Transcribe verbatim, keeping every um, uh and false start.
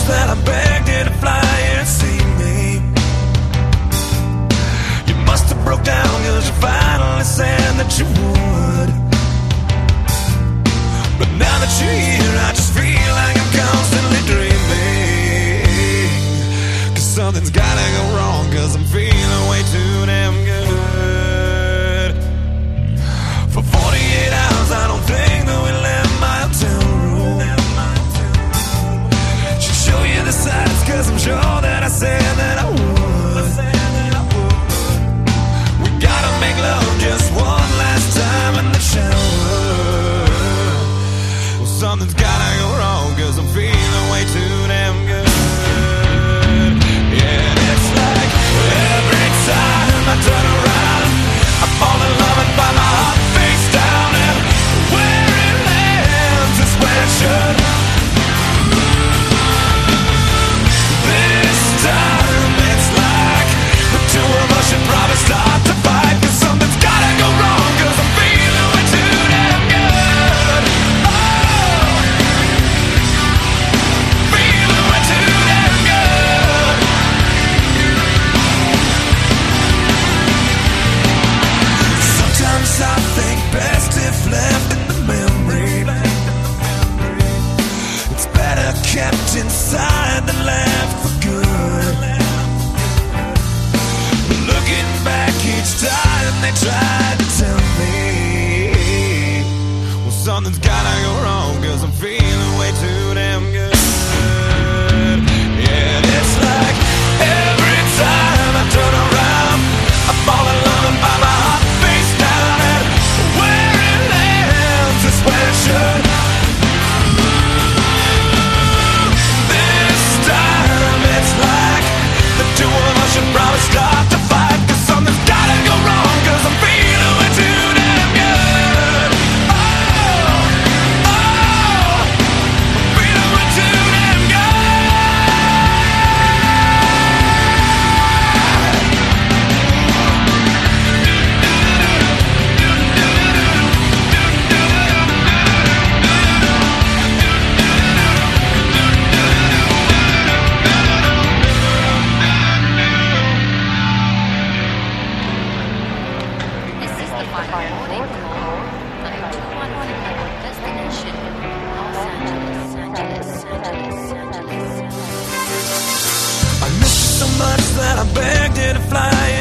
that I begged you to fly and see me. You must have broke down cause you finally said that you would. But now that you're here I just feel like I'm constantly dreaming. Cause something's gotta go wrong cause I'm feeling way too damn good. For forty-eight hours I don't think that we left my hotel room. Should show you the sights cause I'm sure that I said that I would. We gotta make love just one last time in the shower. Well, something's gotta go wrong cause I'm feeling way too damn good. Yeah, and it's like every time I turn around I fall in love and find my heart face down, and where it lands is where it should. This time it's like the two of us should probably start to fight, cause something's gotta go wrong cause I'm feeling way too damn good. Oh, feeling way too damn good. Sometimes I think best if left in the memory. It's better kept inside than left for good. Looking back each time they tried to tell me, well, something's gotta go wrong cause I'm feeling way too damn good. Yeah, and it's like every time I turn around I fall in love and find my heart face down, and where it lands is where it should. This time it's like the two of us should probably start to fight, cause something's gotta go wrong cause I'm feeling way too damn good. Oh, oh, I'm feeling way too damn good. This is the final boarding call for two one one destination Los Angeles, Angeles, Angeles, Angeles, Angeles. I miss you so much that I begged you to fly